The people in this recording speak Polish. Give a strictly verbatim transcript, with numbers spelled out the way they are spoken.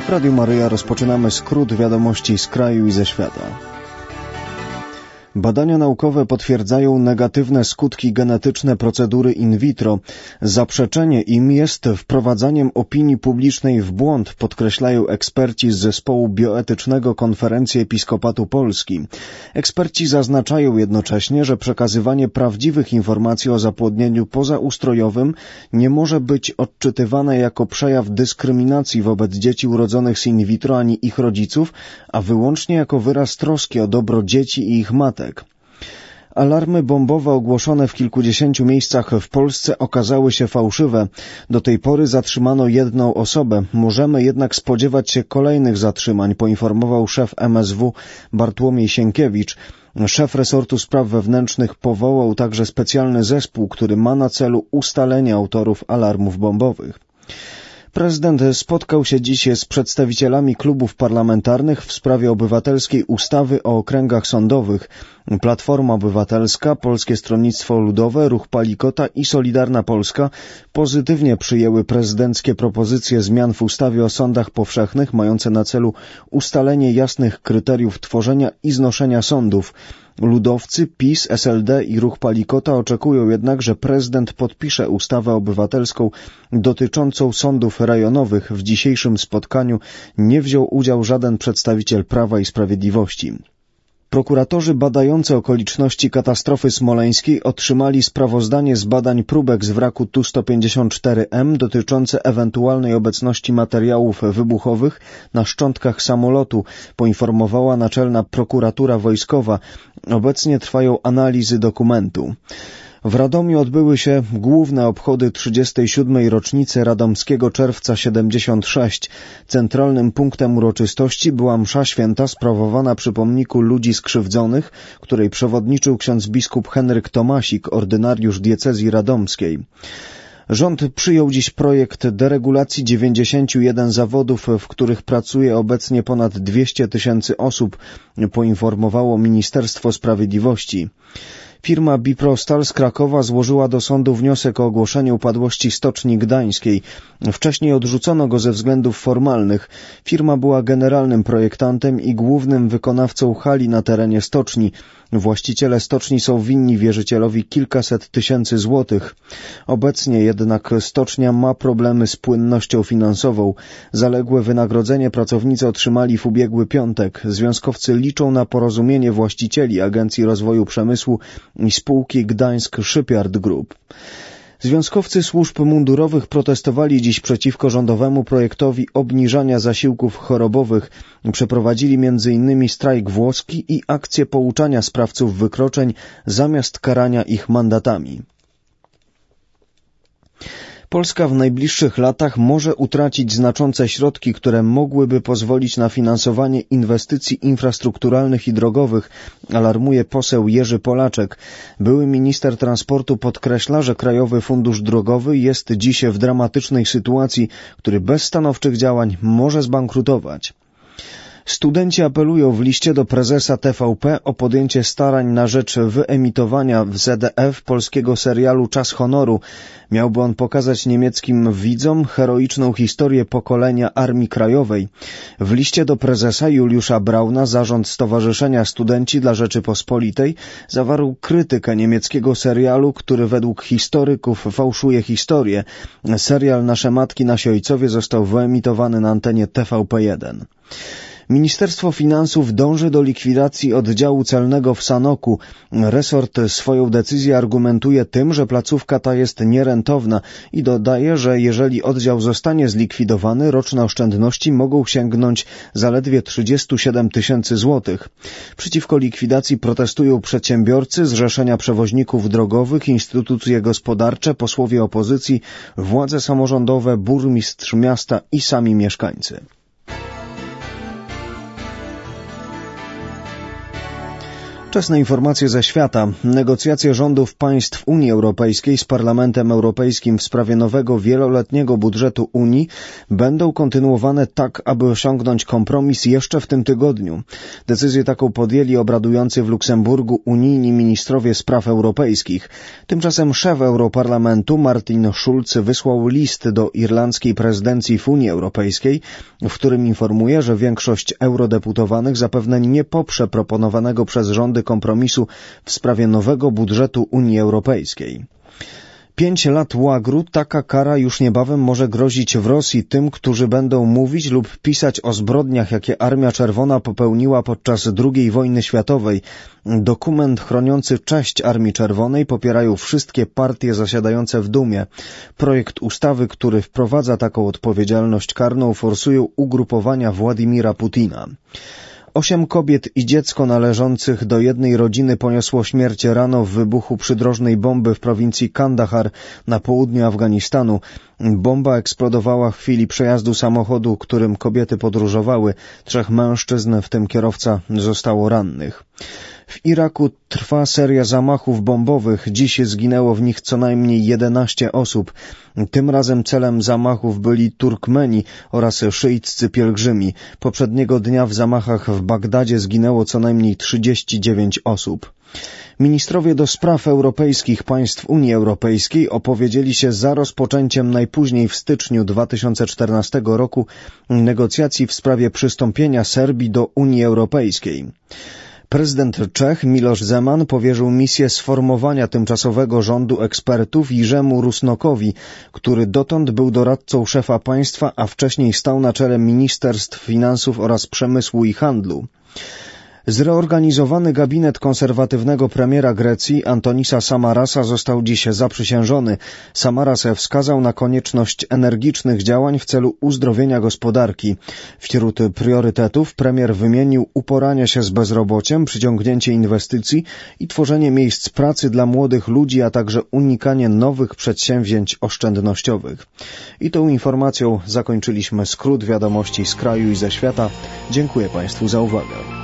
W Radiu Maryja rozpoczynamy skrót wiadomości z kraju i ze świata. Badania naukowe potwierdzają negatywne skutki genetyczne procedury in vitro. Zaprzeczenie im jest wprowadzaniem opinii publicznej w błąd, podkreślają eksperci z zespołu bioetycznego Konferencji Episkopatu Polski. Eksperci zaznaczają jednocześnie, że przekazywanie prawdziwych informacji o zapłodnieniu pozaustrojowym nie może być odczytywane jako przejaw dyskryminacji wobec dzieci urodzonych z in vitro ani ich rodziców, a wyłącznie jako wyraz troski o dobro dzieci i ich matek. Alarmy bombowe ogłoszone w kilkudziesięciu miejscach w Polsce okazały się fałszywe. Do tej pory zatrzymano jedną osobę. Możemy jednak spodziewać się kolejnych zatrzymań, poinformował szef M S W Bartłomiej Sienkiewicz. Szef resortu spraw wewnętrznych powołał także specjalny zespół, który ma na celu ustalenie autorów alarmów bombowych. Prezydent spotkał się dziś z przedstawicielami klubów parlamentarnych w sprawie obywatelskiej ustawy o okręgach sądowych. Platforma Obywatelska, Polskie Stronnictwo Ludowe, Ruch Palikota i Solidarna Polska pozytywnie przyjęły prezydenckie propozycje zmian w ustawie o sądach powszechnych mające na celu ustalenie jasnych kryteriów tworzenia i znoszenia sądów. Ludowcy, PiS, S L D i Ruch Palikota oczekują jednak, że prezydent podpisze ustawę obywatelską dotyczącą sądów rejonowych. W dzisiejszym spotkaniu nie wziął udziału żaden przedstawiciel Prawa i Sprawiedliwości. Prokuratorzy badający okoliczności katastrofy smoleńskiej otrzymali sprawozdanie z badań próbek z wraku Tu sto pięćdziesiąt cztery M dotyczące ewentualnej obecności materiałów wybuchowych na szczątkach samolotu, poinformowała Naczelna Prokuratura Wojskowa. Obecnie trwają analizy dokumentu. W Radomiu odbyły się główne obchody trzydziestej siódmej rocznicy Radomskiego Czerwca siedemdziesiąt sześć. Centralnym punktem uroczystości była msza święta sprawowana przy pomniku ludzi skrzywdzonych, której przewodniczył ksiądz biskup Henryk Tomasik, ordynariusz diecezji radomskiej. Rząd przyjął dziś projekt deregulacji dziewięćdziesięciu jeden zawodów, w których pracuje obecnie ponad dwieście tysięcy osób, poinformowało Ministerstwo Sprawiedliwości. Firma Biprostal z Krakowa złożyła do sądu wniosek o ogłoszenie upadłości Stoczni Gdańskiej. Wcześniej odrzucono go ze względów formalnych. Firma była generalnym projektantem i głównym wykonawcą hali na terenie stoczni. Właściciele stoczni są winni wierzycielowi kilkaset tysięcy złotych. Obecnie jednak stocznia ma problemy z płynnością finansową. Zaległe wynagrodzenie pracownicy otrzymali w ubiegły piątek. Związkowcy liczą na porozumienie właścicieli Agencji Rozwoju Przemysłu i spółki Gdańsk Shipyard Group. Związkowcy służb mundurowych protestowali dziś przeciwko rządowemu projektowi obniżania zasiłków chorobowych. Przeprowadzili między innymi strajk włoski i akcję pouczania sprawców wykroczeń zamiast karania ich mandatami. Polska w najbliższych latach może utracić znaczące środki, które mogłyby pozwolić na finansowanie inwestycji infrastrukturalnych i drogowych, alarmuje poseł Jerzy Polaczek. Były minister transportu podkreśla, że Krajowy Fundusz Drogowy jest dziś w dramatycznej sytuacji, który bez stanowczych działań może zbankrutować. Studenci apelują w liście do prezesa T V P o podjęcie starań na rzecz wyemitowania w Z D F polskiego serialu Czas Honoru. Miałby on pokazać niemieckim widzom heroiczną historię pokolenia Armii Krajowej. W liście do prezesa Juliusza Brauna zarząd Stowarzyszenia Studenci dla Rzeczypospolitej zawarł krytykę niemieckiego serialu, który według historyków fałszuje historię. Serial Nasze Matki, Nasi Ojcowie został wyemitowany na antenie T V P jeden. Ministerstwo Finansów dąży do likwidacji oddziału celnego w Sanoku. Resort swoją decyzję argumentuje tym, że placówka ta jest nierentowna i dodaje, że jeżeli oddział zostanie zlikwidowany, roczne oszczędności mogą sięgnąć zaledwie trzydzieści siedem tysięcy złotych. Przeciwko likwidacji protestują przedsiębiorcy, zrzeszenia przewoźników drogowych, instytucje gospodarcze, posłowie opozycji, władze samorządowe, burmistrz miasta i sami mieszkańcy. Wczesne informacje ze świata. Negocjacje rządów państw Unii Europejskiej z Parlamentem Europejskim w sprawie nowego wieloletniego budżetu Unii będą kontynuowane tak, aby osiągnąć kompromis jeszcze w tym tygodniu. Decyzję taką podjęli obradujący w Luksemburgu unijni ministrowie spraw europejskich. Tymczasem szef Europarlamentu Martin Schulz wysłał list do irlandzkiej prezydencji w Unii Europejskiej, w którym informuje, że większość eurodeputowanych zapewne nie poprze proponowanego przez rządy kompromisu w sprawie nowego budżetu Unii Europejskiej. Pięć lat łagru, taka kara już niebawem może grozić w Rosji tym, którzy będą mówić lub pisać o zbrodniach, jakie Armia Czerwona popełniła podczas drugiej wojny światowej. Dokument chroniący cześć Armii Czerwonej popierają wszystkie partie zasiadające w Dumie. Projekt ustawy, który wprowadza taką odpowiedzialność karną, forsują ugrupowania Władimira Putina. Osiem kobiet i dziecko należących do jednej rodziny poniosło śmierć rano w wybuchu przydrożnej bomby w prowincji Kandahar na południu Afganistanu. Bomba eksplodowała w chwili przejazdu samochodu, którym kobiety podróżowały. Trzech mężczyzn, w tym kierowca, zostało rannych. W Iraku trwa seria zamachów bombowych. Dziś zginęło w nich co najmniej jedenaście osób. Tym razem celem zamachów byli Turkmeni oraz szyiccy pielgrzymi. Poprzedniego dnia w zamachach w Bagdadzie zginęło co najmniej trzydzieści dziewięć osób. Ministrowie do spraw europejskich państw Unii Europejskiej opowiedzieli się za rozpoczęciem najpóźniej w styczniu dwa tysiące czternastego roku negocjacji w sprawie przystąpienia Serbii do Unii Europejskiej. Prezydent Czech Miloš Zeman powierzył misję sformowania tymczasowego rządu ekspertów Jirzemu Rusnokowi, który dotąd był doradcą szefa państwa, a wcześniej stał na czele Ministerstw Finansów oraz Przemysłu i Handlu. Zreorganizowany gabinet konserwatywnego premiera Grecji Antonisa Samarasa został dziś zaprzysiężony. Samaras wskazał na konieczność energicznych działań w celu uzdrowienia gospodarki. Wśród priorytetów premier wymienił uporanie się z bezrobociem, przyciągnięcie inwestycji i tworzenie miejsc pracy dla młodych ludzi, a także unikanie nowych przedsięwzięć oszczędnościowych. I tą informacją zakończyliśmy skrót wiadomości z kraju i ze świata. Dziękuję Państwu za uwagę.